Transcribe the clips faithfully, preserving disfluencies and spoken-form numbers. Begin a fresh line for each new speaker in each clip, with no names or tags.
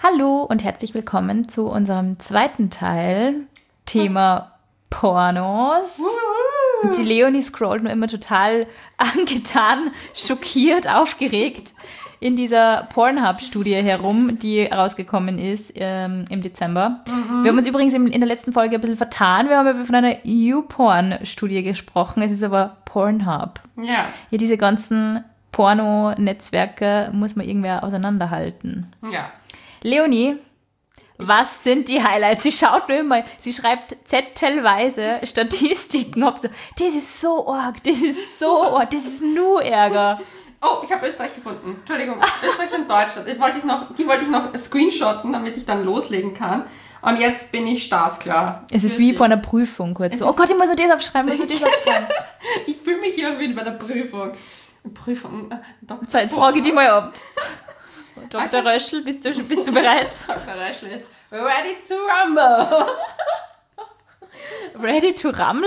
Hallo und herzlich willkommen zu unserem zweiten Teil, Thema Pornos. Und die Leonie scrollt nur immer total angetan, schockiert, aufgeregt in dieser Pornhub-Studie herum, die rausgekommen ist ähm, im Dezember. Mhm. Wir haben uns übrigens in, in der letzten Folge ein bisschen vertan. Wir haben ja von einer YouPorn-Studie gesprochen. Es ist aber Pornhub.
Ja.
Hier diese ganzen Porno-Netzwerke muss man irgendwer auseinanderhalten.
Ja.
Leonie, was sind die Highlights? Sie schaut nur immer, sie schreibt zettelweise Statistiken ab. So, das ist so arg, das ist so arg, das ist nur Ärger.
Oh, ich habe Österreich gefunden. Entschuldigung, Österreich und Deutschland. Die wollte ich noch, die wollte ich noch screenshotten, damit ich dann loslegen kann. Und jetzt bin ich startklar.
Es ist wie vor einer Prüfung kurz. So, oh Gott, ich muss noch das aufschreiben, ich muss noch das aufschreiben.
Ich fühle mich hier wie bei einer Prüfung. Prüfung, äh,
Doktor. So, jetzt frage ich dich mal ab. Doktor Okay. Röschel, bist du, bist du bereit?
Doktor Röschel ist ready to rumble.
Ready to rumble?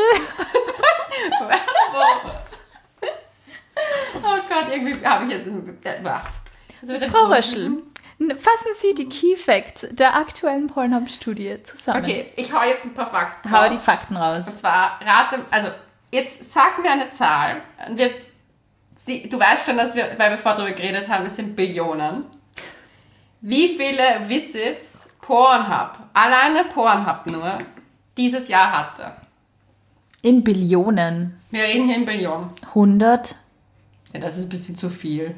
Oh Gott, irgendwie habe ich jetzt... Also
Frau Röschel, fassen Sie die Key Facts der aktuellen Pornhub-Studie zusammen.
Okay, ich hau jetzt ein paar Fakten
Hau
raus.
die Fakten raus.
Und zwar, rate... Also, jetzt sag mir eine Zahl. Wir, sie, du weißt schon, dass wir, weil wir vorher darüber geredet haben, es sind Billionen. Wie viele Visits Pornhub, alleine Pornhub nur, dieses Jahr hatte?
In Billionen.
Wir reden hier in Billionen.
hundert?
Ja, das ist ein bisschen zu viel.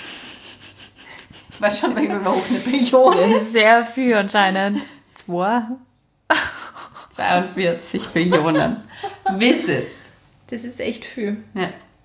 Ich weiß schon, wie hoch eine Billion ist.
Das ist sehr viel anscheinend. Zwei?
zweiundvierzig Billionen Visits.
Das ist echt viel.
Ja.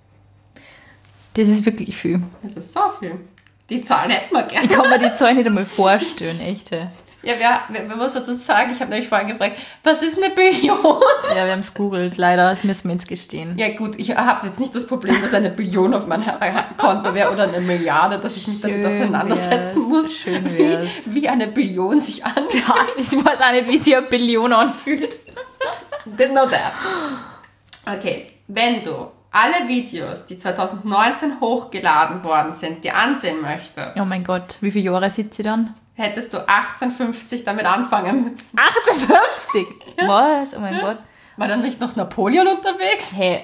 Das ist wirklich viel.
Das ist so viel. Die Zahlen hätten wir gerne.
Ich kann mir die Zahl nicht einmal vorstellen, echt. Ja,
wir, wir, wir müssen dazu sagen, ich habe nämlich vorhin gefragt, was ist eine Billion?
Ja, wir haben es googelt, leider, das müssen wir jetzt gestehen.
Ja gut, ich habe jetzt nicht das Problem, dass eine Billion auf meinem Konto wäre oder eine Milliarde, dass ich mich
Schön
damit auseinandersetzen
wär's,
muss,
schön
wie, wie eine Billion sich anfühlt.
Ja, ich weiß auch nicht, wie sich eine Billion anfühlt.
Didn't know that. Okay, wenn du alle Videos, die zwanzig neunzehn hochgeladen worden sind, dir ansehen möchtest,
Oh mein Gott, wie viele Jahre sitzt sie dann?
hättest du achtzehnhundertfünfzig damit anfangen müssen.
achtzehnhundertfünfzig? Ja. Was? Oh mein Gott.
War dann nicht noch Napoleon unterwegs?
Hey,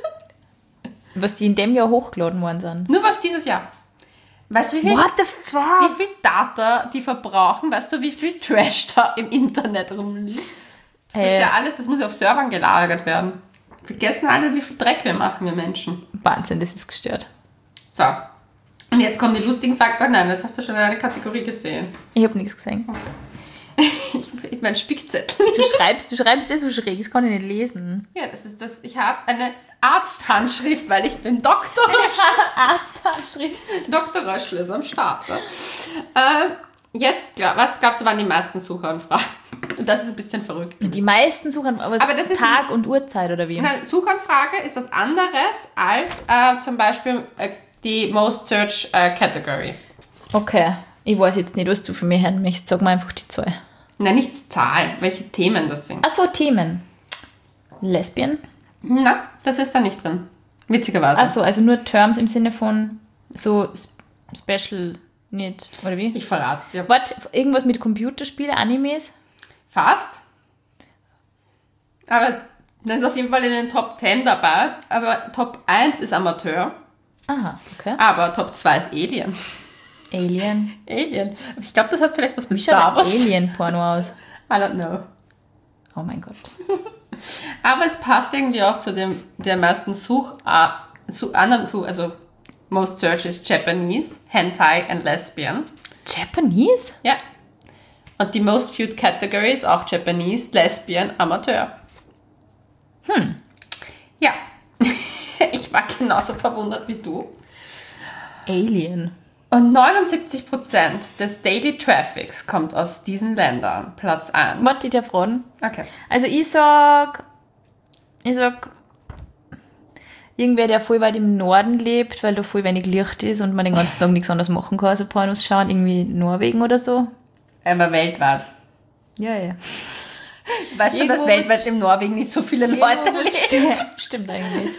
was die in dem Jahr hochgeladen worden sind.
Nur was dieses Jahr. Weißt du, wie viel,
What the fuck?
wie viel Data die verbrauchen? Weißt du, wie viel Trash da im Internet rumliegt? Das
Hey.
ist ja alles, das muss ja auf Servern gelagert werden. Vergessen alle, wie viel Dreck wir machen, wir Menschen.
Wahnsinn, das ist gestört.
So. Und jetzt kommen die lustigen Fakten. Oh nein, jetzt hast du schon eine Kategorie gesehen.
Ich habe nichts gesehen.
Ich, ich mein Spickzettel.
Du schreibst, du schreibst das so schräg, das kann ich nicht lesen.
Ja, das ist das. Ich habe eine Arzthandschrift, weil ich bin Doktor.
Arzthandschrift.
Doktor Röschel ist am Start. Ne? Äh, jetzt, was glaubst du, waren die meisten Suchanfragen? Und das ist ein bisschen verrückt.
Die meisten suchen, aber,
Aber das ist
Tag und Uhrzeit oder wie?
Eine Suchanfrage ist was anderes als äh, zum Beispiel äh, die Most Search äh, Category.
Okay, ich weiß jetzt nicht, was du für mich hören möchtest. Sag mal einfach die Zahl.
Nein, nicht Zahlen, welche Themen das sind.
Achso, Themen. Lesbien?
Na, das ist da nicht drin. Witzigerweise.
Achso, also nur Terms im Sinne von so sp- Special nicht, oder wie?
Ich verrat's dir.
Warte, irgendwas mit Computerspiele, Animes?
Fast. Aber das ist auf jeden Fall in den Top zehn dabei. Aber Top eins ist Amateur.
Aha, okay.
Aber Top zwei ist Alien.
Alien.
Alien. Ich glaube, das hat vielleicht was mit
Wie schaut
Star
ein
Wars.
Alien-Porno aus?
I don't know.
Oh mein Gott.
Aber es passt irgendwie auch zu dem der meisten Such, äh, zu anderen Such, also Most Search ist Japanese, Hentai and Lesbian.
Japanese?
Ja. Und die Most Viewed Category ist auch Japanese, Lesbian, Amateur.
Hm.
Ja. Ich war genauso verwundert wie du.
Alien.
Und neunundsiebzig Prozent des Daily Traffics kommt aus diesen Ländern. Platz eins.
Warte, ich darf raten.
Okay.
Also ich sag, ich sag, irgendwer, der voll weit im Norden lebt, weil da voll wenig Licht ist und man den ganzen Tag nichts anderes machen kann, also Pornos schauen, irgendwie Norwegen oder so.
Aber weltweit.
Ja, ja.
Du weißt schon, dass
Irgendwo
weltweit
was-
in Norwegen nicht so viele Leute leben.
Stimmt eigentlich.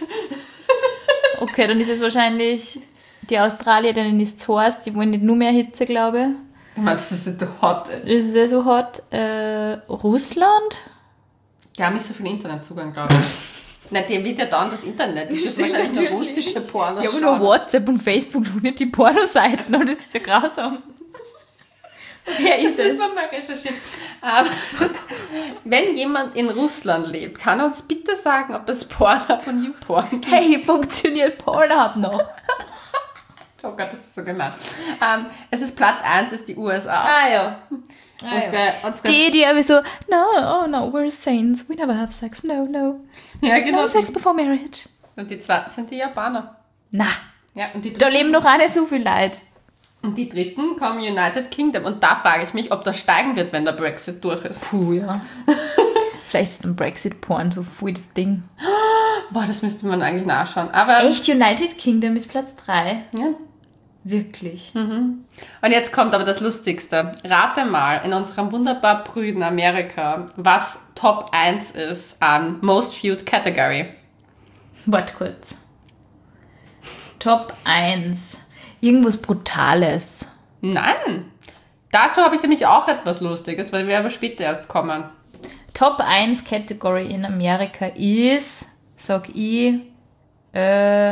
Okay, dann ist es wahrscheinlich die Australier, denen ist es heiß, die wollen nicht nur mehr Hitze, glaube ich.
Du meinst, das ist so hot.
Das ist ja so hot. Äh, Russland?
Die haben nicht so viel Internetzugang, glaube ich. Nein, dem wird ja dann das Internet. Das ist wahrscheinlich nur russische Pornos.
Ja, aber nur WhatsApp und Facebook und nicht die Pornoseiten. Und das ist ja grausam. Wer ist
das
es?
müssen wir mal recherchieren. Aber wenn jemand in Russland lebt, kann er uns bitte sagen, ob es Porno von YouPorn gibt.
Hey, funktioniert Pornhub noch?
Oh Gott, das ist so gemein. Ähm, es ist Platz eins, ist die U S A.
Ah ja. Ah,
unsere,
ja.
unsere,
Die, die aber so, no, oh no, we're saints, we never have sex, no, no.
ja, genau.
No sex
Die,
before marriage.
und die zweiten sind die Japaner.
Na,
Ja, und die
da
dritten,
leben noch auch nicht so viel Leute.
und die dritten kommen United Kingdom. Und da frage ich mich, ob das steigen wird, wenn der Brexit durch ist.
Puh, ja. Vielleicht ist ein Brexit-Porn so voll das Ding.
Boah, das müsste man eigentlich nachschauen. Aber
Echt, United Kingdom ist Platz drei.
ja.
Wirklich.
Und jetzt kommt aber das Lustigste. Rate mal in unserem wunderbar prüden Amerika, was Top eins ist an Most Viewed Category.
Warte kurz. Top eins. Irgendwas Brutales.
Nein. Dazu habe ich nämlich auch etwas Lustiges, weil wir aber später erst kommen.
Top eins Category in Amerika ist, sag ich, äh,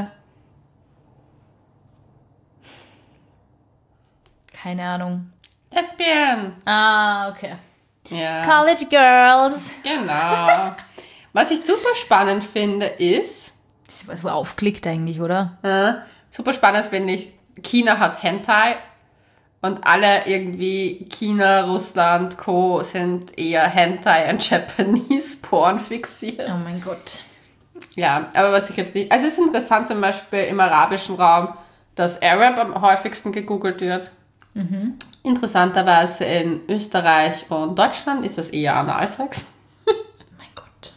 keine Ahnung.
Lesbian.
Ah, okay.
Ja.
College Girls.
Genau. Was ich super spannend finde, ist,
Das war so aufgeklickt eigentlich, oder?
äh, super spannend finde ich, China hat Hentai und alle irgendwie China, Russland, Co. sind eher Hentai und Japanese Porn fixiert.
Oh mein Gott.
Ja, aber was ich jetzt nicht, also es ist interessant zum Beispiel im arabischen Raum, dass Arab am häufigsten gegoogelt wird.
Mhm.
Interessanterweise in Österreich und Deutschland ist das eher Analsex.
Oh mein Gott.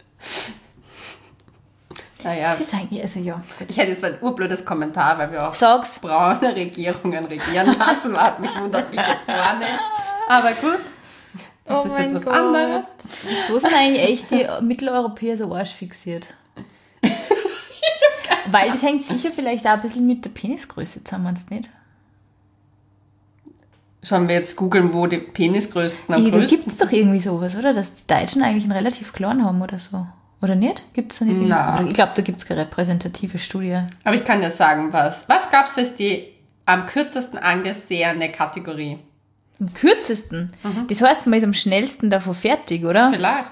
Naja,
Das ist eigentlich, also ja.
ich hätte jetzt ein urblödes Kommentar, weil wir auch
Sag's.
braune Regierungen regieren lassen. Hat mich wundert mich jetzt gar nicht. Aber gut, das
Oh
ist
mein
jetzt was
Gott.
anderes.
So sind eigentlich echt die Mitteleuropäer so arschfixiert. Weil das hängt sicher vielleicht auch ein bisschen mit der Penisgröße zusammen, meinst du nicht?
Sollen wir jetzt googeln, wo die Penisgrößten am
Ja, da
größten
gibt es doch irgendwie sowas, oder? Dass die Deutschen eigentlich einen relativ kleinen haben oder so. Oder nicht? Gibt es da nicht irgendwie
Na.
so? Ich glaube, da gibt es keine repräsentative Studie.
Aber ich kann dir sagen, was. Was gab es jetzt die am kürzesten angesehene Kategorie?
Am kürzesten. Das heißt, man ist am schnellsten davon fertig, oder?
Vielleicht.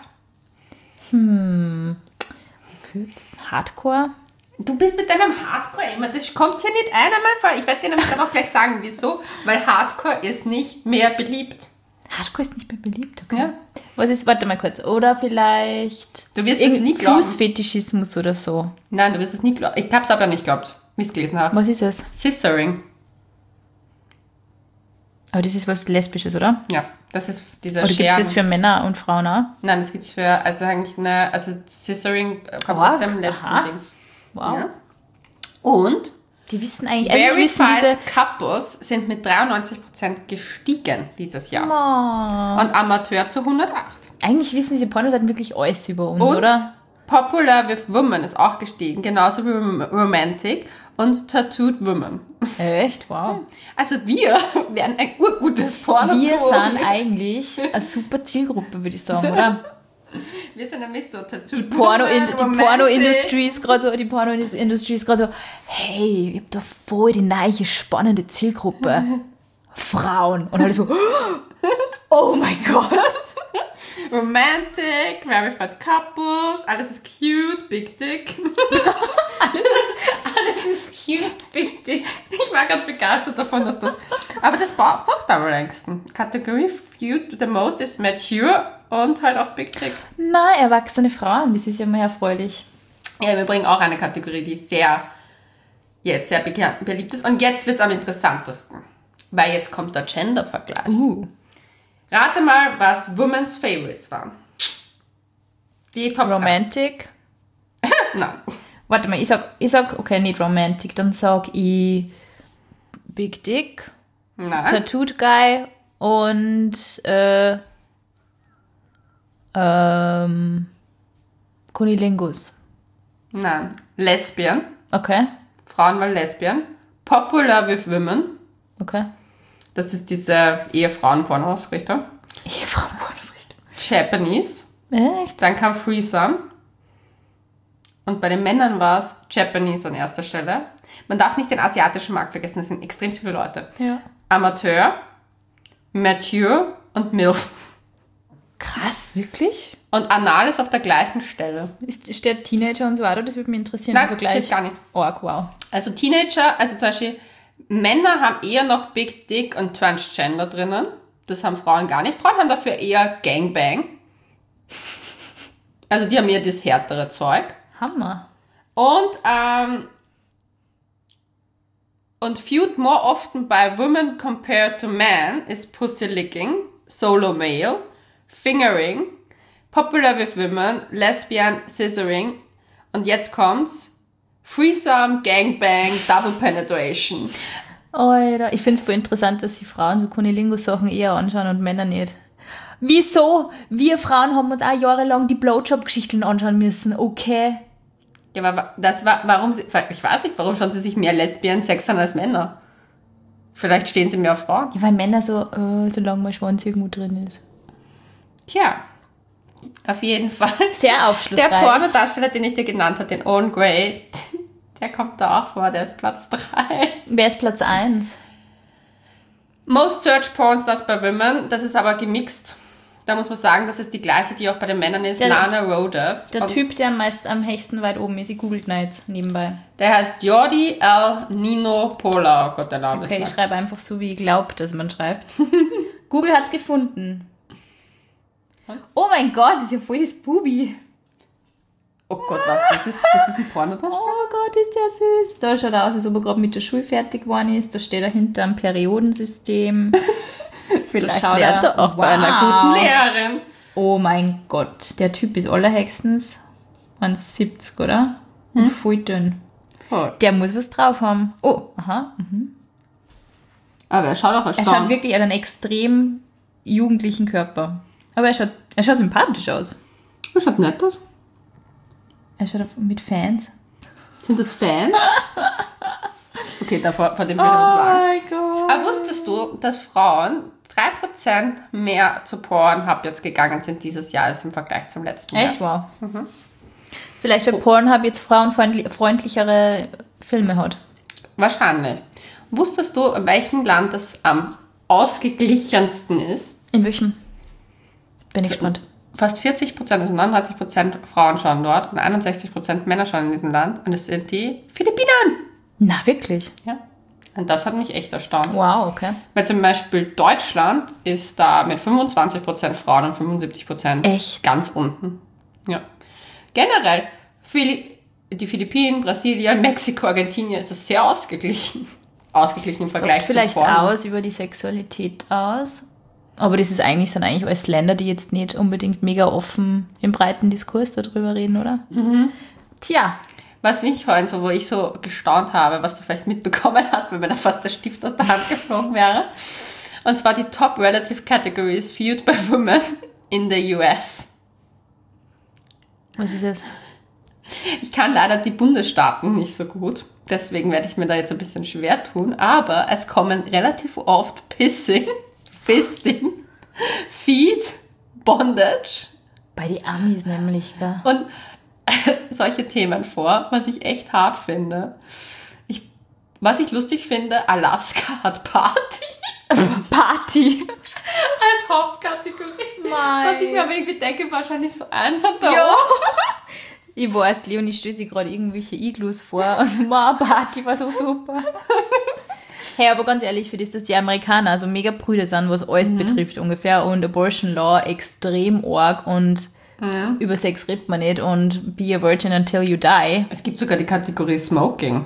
Kürzesten. Hardcore?
Du bist mit deinem Hardcore immer, das kommt hier nicht einmal vor. Ich werde dir nämlich dann auch gleich sagen, wieso. Weil Hardcore ist nicht mehr beliebt.
Hardcore ist nicht mehr beliebt, okay.
Ja.
Was ist, warte mal kurz. Oder vielleicht
Du wirst es
irgendein
nie glauben.
Fußfetischismus oder so.
Nein, du wirst es nie glauben. Ich habe es aber nicht geglaubt, wie ich es gelesen habe.
Was ist es?
Scissoring.
Aber das ist was Lesbisches, oder?
Ja, das ist dieser
Oder gibt es
Schergen.
das für Männer und Frauen auch?
Nein, das gibt es für, also eigentlich eine, also Scissoring kommt
Arg,
aus dem Lesben-Ding.
Wow.
Ja. Und
Die wissen eigentlich, eigentlich wissen
Verified
diese...
Couples sind mit dreiundneunzig Prozent gestiegen dieses Jahr.
Oh.
Und Amateur zu hundertacht.
Eigentlich wissen diese Pornoseiten wirklich alles über uns,
Und
oder?
Popular with Women ist auch gestiegen, genauso wie Rom- Romantic und Tattooed Women.
Echt? Wow.
Also wir wären ein urgutes Porno.
Wir sind eigentlich eine super Zielgruppe, würde ich sagen, oder?
Wir sind nämlich so Tattooed
Die Porno
Women,
die
Romantic.
Porno-Industrie ist gerade so, die Porno-Industrie ist gerade so, hey, ich hab da voll die neue, spannende Zielgruppe. Frauen. Und alle so, oh mein Gott.
Romantic, Verified Couples, alles ist cute, Big Dick.
Alles ist cute, bitte.
Ich war gerade begeistert davon, dass das... Aber das braucht doch am längsten. Kategorie viewed the most ist mature und halt auch Big Dick.
Na, erwachsene Frauen, das ist ja mal erfreulich.
Ja, wir bringen auch eine Kategorie, die sehr, jetzt sehr bekannt, beliebt ist. Und jetzt wird es am interessantesten. Weil jetzt kommt der Gender-Vergleich.
Uh.
Rate mal, was Women's Favorites waren. Die Top
Romantic.
drei. Nein.
Warte mal, ich sag, ich sag, okay, nicht Romantic, dann sag ich Big Dick,
Nein.
Tattooed Guy und äh, ähm, Kunilingus.
Nein. Lesbian.
Okay,
Frauen waren Lesbian. Popular with Women.
okay.
Das ist diese Ehefrauen-Porno-Ausrichtung.
Ehefrauen-Pornos-Richtung.
Japanese.
Echt?
Dann kam Threesome. Und bei den Männern war es Japanese an erster Stelle. Man darf nicht den asiatischen Markt vergessen, das sind extrem viele Leute.
Ja.
Amateur, Mature und MILF.
Krass, wirklich?
Und Anal ist auf der gleichen Stelle.
Ist, steht Teenager und so weiter? Das würde mich interessieren.
Nein,
im Vergleich.
steht gar nicht.
Org, wow.
Also Teenager, also zum Beispiel Männer haben eher noch Big Dick und Transgender drinnen. Das haben Frauen gar nicht. Frauen haben dafür eher Gangbang. Also die haben eher das härtere Zeug.
Hammer.
Und, ähm, und viewed more often by women compared to men is pussy licking, solo male, fingering, popular with women, lesbian, scissoring und jetzt kommt's, threesome, gangbang, double penetration.
Alter, ich finde es voll interessant, dass die Frauen so Kunilingus-Sachen eher anschauen und Männer nicht. Wieso? Wir Frauen haben uns auch jahrelang die Blowjob-Geschichten anschauen müssen, okay?
Ja, aber das war, warum, sie, ich weiß nicht, warum schauen sie sich mehr Lesbian-Sex an als Männer? Vielleicht stehen sie mehr auf Frauen.
Ja, weil Männer so, äh, solange mein Schwanz irgendwo drin ist.
Tja, auf jeden Fall.
Sehr aufschlussreich.
Der Pornodarsteller, den ich dir genannt habe, den Owen Gray, der kommt da auch vor, der ist Platz drei.
Wer ist Platz eins?
Most Search Porn Stars by Women, das ist aber gemixt. Da muss man sagen, das ist die gleiche, die auch bei den Männern ist, der, Lana Rhodes.
Der Typ, der meist am höchsten weit oben ist, ich googelt ihn jetzt nebenbei.
Der heißt Jordi El Nino Pola. Oh Gott, der Name ist
Okay, ich schreibe einfach so, wie ich glaube, dass man schreibt. Google hat's gefunden.
Und?
Oh mein Gott, das ist ja voll das Bubi.
Oh Gott, was? Das ist, das ist ein Pornodarsteller?
Oh Gott, ist der süß. Da schaut er aus, als ob er gerade mit der Schule fertig geworden ist. Da steht er hinter einem Periodensystem.
Vielleicht lernt er auch wow. bei einer guten Lehrerin.
Oh mein Gott, der Typ ist allerhextens eins siebzig, oder? Und hm? voll dünn. Voll. Der muss was drauf haben. Oh, aha. Mhm.
Aber er schaut auch erstaunt.
Er schaut wirklich an einen extrem jugendlichen Körper. Aber er schaut, er schaut sympathisch aus.
Er schaut nett aus.
Er schaut auf, mit Fans.
Sind das Fans? Okay, da vor, vor dem Bild habe ich
Angst. Oh mein Gott.
Aber wusstest du, dass Frauen drei Prozent mehr zu Pornhub jetzt gegangen sind dieses Jahr als im Vergleich zum letzten Jahr?
Echt? Wow. Mhm. Vielleicht, weil oh. Pornhub jetzt frauenfreundlichere Filme hat.
Wahrscheinlich. Wusstest du, in welchem Land das am ausgeglichensten ist?
In welchem? Bin ich gespannt.
Fast vierzig Prozent, also neununddreißig Prozent Frauen schauen dort und einundsechzig Prozent Männer schauen in diesem Land. Und es sind die Philippinen.
Na, wirklich?
Ja. Und das hat mich echt erstaunt.
Wow, okay.
Weil zum Beispiel Deutschland ist da mit fünfundzwanzig Prozent Frauen und fünfundsiebzig Prozent
echt?
Ganz unten. Ja. Generell, Phili- die Philippinen, Brasilien, Mexiko, Argentinien ist es sehr ausgeglichen. Ausgeglichen im Vergleich zu
vielleicht aus über die Sexualität aus. Aber das ist eigentlich, sind eigentlich alles Länder, die jetzt nicht unbedingt mega offen im breiten Diskurs darüber reden, oder?
Mhm.
Tja.
Was mich heute so, wo ich so gestaunt habe, was du vielleicht mitbekommen hast, weil mir da fast der Stift aus der Hand geflogen wäre. Und zwar die Top Relative Categories viewed by women in the U S.
Was ist das?
Ich kann leider die Bundesstaaten nicht so gut. Deswegen werde ich mir da jetzt ein bisschen schwer tun. Aber es kommen relativ oft Pissing, Fisting, Feed, Bondage.
Bei die Amis nämlich, ja.
Und solche Themen vor, was ich echt hart finde. Ich, was ich lustig finde, Alaska hat Party.
Party.
Als Hauptkategorie.
Mein.
Was ich mir aber irgendwie denke, wahrscheinlich so einsam da
ja.
oben.
Ich weiß, Leonie stellt sich gerade irgendwelche Iglus vor. Also, meine Party war so super. Hey, aber ganz ehrlich, für das, dass die Amerikaner also mega prüde sind, was alles mhm. betrifft ungefähr und Abortion Law extrem arg und mhm. über Sex redet man nicht und be a virgin until you die.
Es gibt sogar die Kategorie Smoking.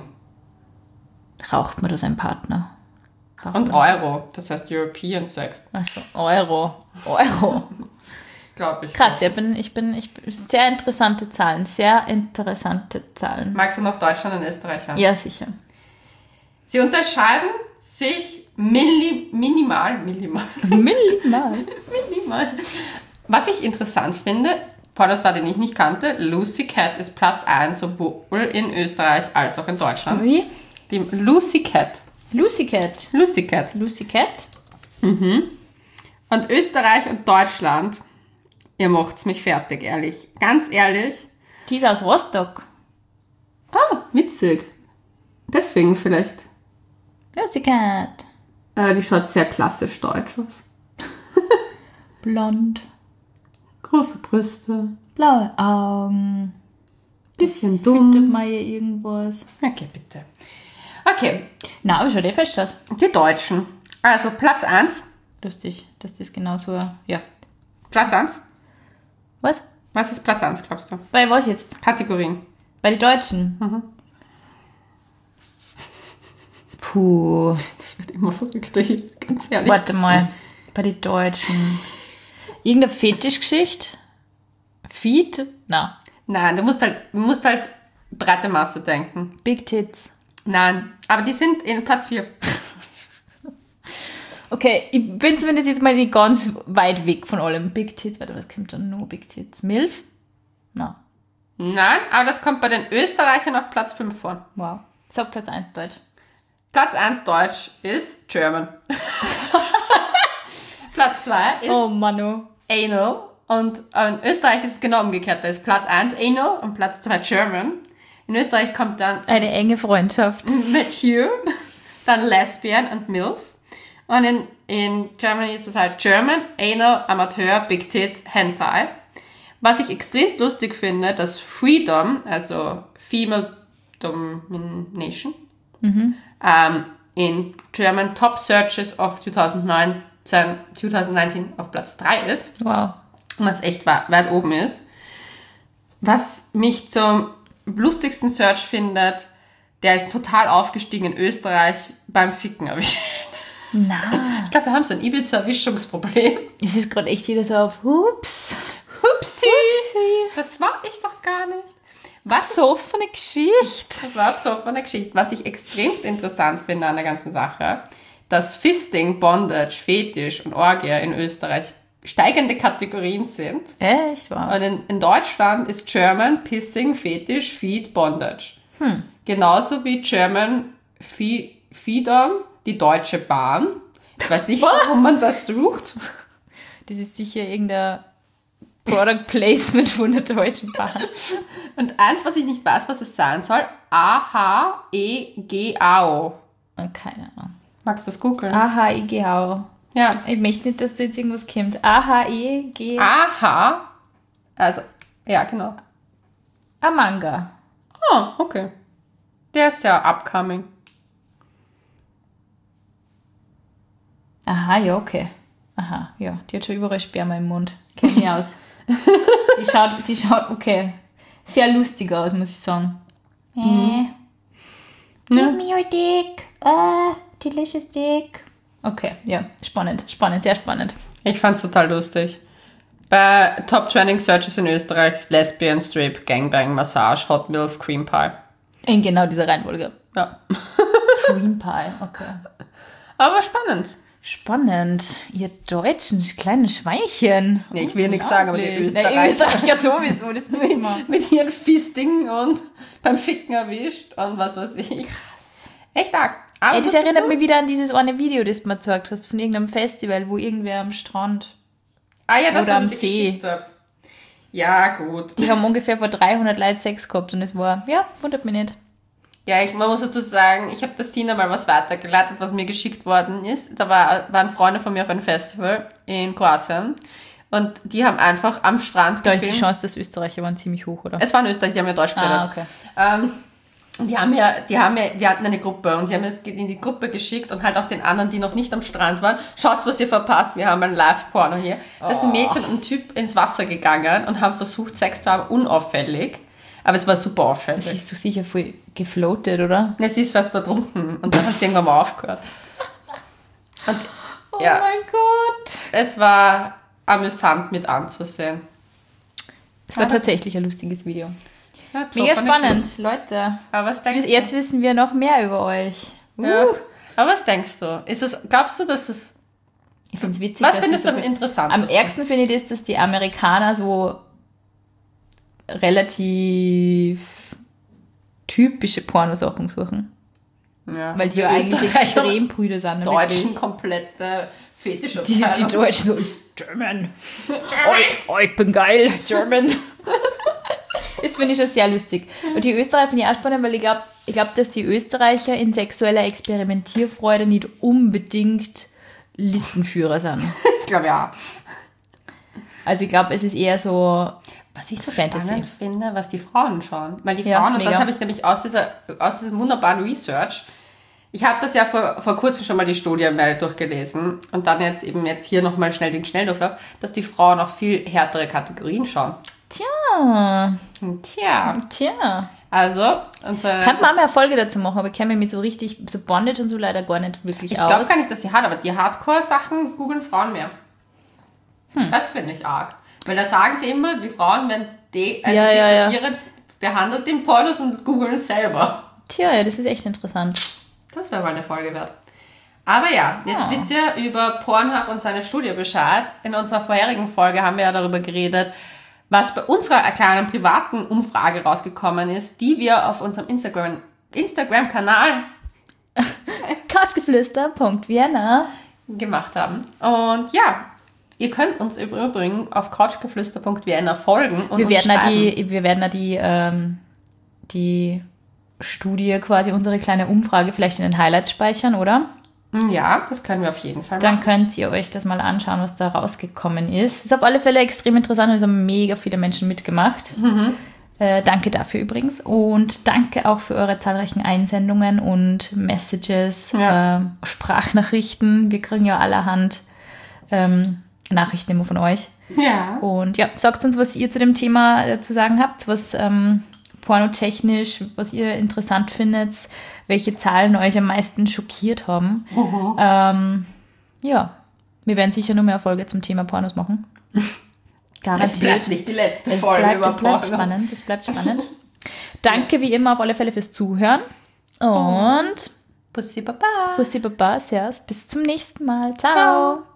Raucht man da seinen Partner?
Raucht und Euro, das heißt European Sex.
Ach so, Euro. Euro.
Glaube ich.
Krass, ja, bin, ich bin, ich bin, sehr interessante Zahlen, sehr interessante Zahlen.
Magst du noch Deutschland und Österreich haben?
Ja, sicher.
Sie unterscheiden sich milli, minimal, minimal.
Minimal.
minimal. Was ich interessant finde, Pornostar, den ich nicht kannte, Lucy Cat ist Platz eins, sowohl in Österreich als auch in Deutschland.
Wie?
Die Lucy Cat.
Lucy Cat.
Lucy Cat.
Lucy Cat.
Und Österreich und Deutschland, ihr macht's mich fertig, ehrlich. Ganz ehrlich.
Die ist aus Rostock.
Ah, witzig. Deswegen vielleicht.
Lustigkeit.
Äh, die schaut sehr klassisch deutsch aus.
Blond.
Große Brüste.
Blaue Augen.
Bisschen
Findet
dumm.
man hier irgendwas?
Okay, bitte. Okay,
Na, aber schaut eh fest aus.
die Deutschen. Also Platz eins.
Lustig, dass das genauso, ja.
Platz eins.
Was?
Was ist Platz eins, glaubst du?
Bei was jetzt?
Kategorien.
Bei den Deutschen?
Mhm.
Puh.
Das wird immer verrückter hier, ganz ehrlich.
Warte mal. Bei den Deutschen. Irgendeine Fetischgeschichte? Feed? Na.
Nein, du musst halt, du musst halt breite Masse denken.
Big Tits.
Nein, aber die sind in Platz vier.
Okay, ich bin zumindest jetzt mal nicht ganz weit weg von allem. Big Tits, warte, was kommt dann nur Big Tits? Milf? Na.
Nein, aber das kommt bei den Österreichern auf Platz fünf vor.
Wow. Sag Platz eins Deutsch.
Platz eins Deutsch ist German. Platz zwei ist
Oh Manu.
Anal. Und in Österreich ist es genau umgekehrt. Da ist Platz eins Anal und Platz zwei German. In Österreich kommt dann
Eine enge Freundschaft.
Matthew, dann Lesbian und MILF. Und in, in Germany ist es halt German, Anal, Amateur, Big Tits, Hentai. Was ich extrem lustig finde, dass Freedom, also Female Domination, mhm. ähm, in German Top Searches of zwanzig neunzehn, zwanzig neunzehn auf Platz drei ist.
Wow.
Was echt weit oben ist. Was mich zum lustigsten Search findet, der ist total aufgestiegen in Österreich beim Ficken erwischt.
Na.
Ich glaube, wir haben so ein Ibiza-Erwischungsproblem.
Es ist gerade echt jeder so auf Hups.
Hupsi!
Hupsi.
Das war ich doch gar nicht. Was
So offene Geschichte.
Das war so von der Geschichte. Was ich extremst interessant finde an der ganzen Sache, dass Fisting, Bondage, Fetisch und Orgie in Österreich steigende Kategorien sind.
Echt? Wow.
Und in, in Deutschland ist German, Pissing, Fetisch, Feed, Bondage.
Hm.
Genauso wie German, Fe- Feedom, die Deutsche Bahn. Ich weiß nicht,
Was?
warum man das sucht.
Das ist sicher irgendein Product Placement von der Deutschen Bahn.
Und eins, was ich nicht weiß, was es sein soll, A H E G A O.
Keine Ahnung.
Magst du das googeln?
A H I G H.
Ja.
Ich möchte nicht, dass du jetzt irgendwas kommt. A H E G.
Aha. Also, ja, genau.
A Manga.
Oh, okay. Der ist ja upcoming.
Aha, ja, okay. Aha, ja. Die hat schon überall Sperma im Mund. Kenn mich aus. Die schaut, die schaut, okay. Sehr lustig aus, muss ich sagen. Mhm. Äh. Give me your dick. Ah, delicious dick. Okay, ja, spannend, spannend, sehr spannend.
Ich fand's total lustig. Bei Top Trending Searches in Österreich, Lesbian, Strip, Gangbang, Massage, Hot Milf, Cream Pie.
In genau dieser Reihenfolge.
Ja.
Cream Pie, okay.
Aber spannend.
Spannend. Ihr deutschen kleinen Schweinchen.
Nee, ich will nichts sagen, aber die
Unglaublich.
Österreicher.
Na, Österreicher sowieso, das wissen wir.
mit, mit ihren Fistingen und beim Ficken erwischt und was weiß ich. Krass. Echt arg. Aber
Ey, das
was bist
erinnert
du?
mich wieder an dieses eine Video, das du mir gezeigt hast, von irgendeinem Festival, wo irgendwer am Strand...
Ah ja, das
oder
was
am
ich dir
See.
geschickt hab. Ja, gut.
Die haben ungefähr vor dreihundert Leuten Sex gehabt und es war, ja, wundert mich nicht.
Ja, ich man muss dazu sagen, ich habe der Sina mal was weitergeleitet, was mir geschickt worden ist. Da war, waren Freunde von mir auf einem Festival in Kroatien und die haben einfach am Strand
Da ist die
gefilmt.
Chance, dass Österreicher waren ziemlich hoch, oder?
Es waren Österreich, die haben ja Deutsch geredet.
Ah, okay.
Ähm, und die haben ja, die haben ja, wir hatten eine Gruppe und die haben es in die Gruppe geschickt und halt auch den anderen, die noch nicht am Strand waren. Schaut, was ihr verpasst, wir haben ein Live-Porno hier. Da ist ein Mädchen und ein Typ ins Wasser gegangen und haben versucht, Sex zu haben, unauffällig. Aber es war super auffällig.
Das ist doch sicher voll gefloatet, oder?
Es ist was da drunten und dann hat es irgendwann mal aufgehört. Und
Oh
ja,
mein Gott.
es war amüsant mit anzusehen.
Es war tatsächlich ein lustiges Video.
Ja, so
Mega
fand ich
spannend,
schon.
Leute.
Aber was
Jetzt,
denkst du?
jetzt wissen wir noch mehr über euch. Uh.
Ja. Aber was denkst du? Ist es, glaubst du, dass es...
Ich finde es witzig,
Was
dass
findest
sie
du
so
am
viel-
interessantesten?
Am ärgsten finde ich das, dass die Amerikaner so relativ typische Pornosachen suchen.
Ja.
Weil die ja eigentlich extrem Brüder sind. Ne,
Deutschen
wirklich.
komplette
Die,
Fetischabteilung.
die Deutschen so, German. Oh, oh, ich bin geil, German. Das finde ich schon sehr lustig. Und die Österreicher finde ich auch spannend, weil ich glaube, ich glaub, dass die Österreicher in sexueller Experimentierfreude nicht unbedingt Listenführer sind.
Das glaube ich auch.
Also ich glaube, es ist eher so
Was ich so
Fantasy.
spannend finde, was die Frauen schauen. Weil die
Ja,
Frauen, und
mega.
das habe ich nämlich aus, dieser, aus diesem wunderbaren Research, ich habe das ja vor, vor kurzem schon mal die Studie mal durchgelesen und dann jetzt eben jetzt hier nochmal schnell den Schnelldurchlauf, dass die Frauen auch viel härtere Kategorien schauen.
Tja,
Und tja,
tja.
also... Unsere,
Kann man mal eine Folge dazu machen, aber ich kenne mich mit so richtig, so Bondage und so leider gar nicht wirklich
ich
aus.
glaube gar nicht, dass sie hat, aber die Hardcore-Sachen googeln Frauen mehr.
Hm.
Das finde ich arg. Weil da sagen sie immer, die Frauen werden de also
Ja, ja, ja.
degradiert behandelt in Pornos und googeln selber.
Tja, ja, das ist echt interessant.
Das wäre mal eine Folge wert. Aber ja, jetzt
Ja.
wisst ihr über Pornhub und seine Studie Bescheid. In unserer vorherigen Folge haben wir ja darüber geredet, was bei unserer kleinen privaten Umfrage rausgekommen ist, die wir auf unserem Instagram, Instagram-Kanal
couchgeflüster Punkt vienna
gemacht haben. Und ja, ihr könnt uns im Übrigen auf couchgeflüster Punkt vienna folgen und
Wir
uns
werden ja
schreiben.
die, wir werden ja die, ähm, die Studie, quasi unsere kleine Umfrage vielleicht in den Highlights speichern, oder?
Ja, das können wir auf jeden Fall
Dann
machen.
könnt ihr euch das mal anschauen, was da rausgekommen ist. Ist auf alle Fälle extrem interessant und es haben mega viele Menschen mitgemacht.
Mhm.
Äh, danke dafür übrigens. Und danke auch für eure zahlreichen Einsendungen und Messages,
Ja.
äh, Sprachnachrichten. Wir kriegen ja allerhand ähm, Nachrichten immer von euch.
Ja.
Und ja, sagt uns, was ihr zu dem Thema äh, zu sagen habt, was ähm, pornotechnisch, was ihr interessant findet, welche Zahlen euch am meisten schockiert haben.
Mhm.
Ähm, ja, wir werden sicher noch mehr Folge zum Thema Pornos machen.
Es bleibt
Garantiert.
nicht die letzte
Es
Folge
bleibt,
über
es bleibt
Porno.
spannend, es bleibt spannend. Danke wie immer auf alle Fälle fürs Zuhören. Und
Pussy Baba.
Bussi Baba, Servus, bis zum nächsten Mal. Ciao.
Ciao.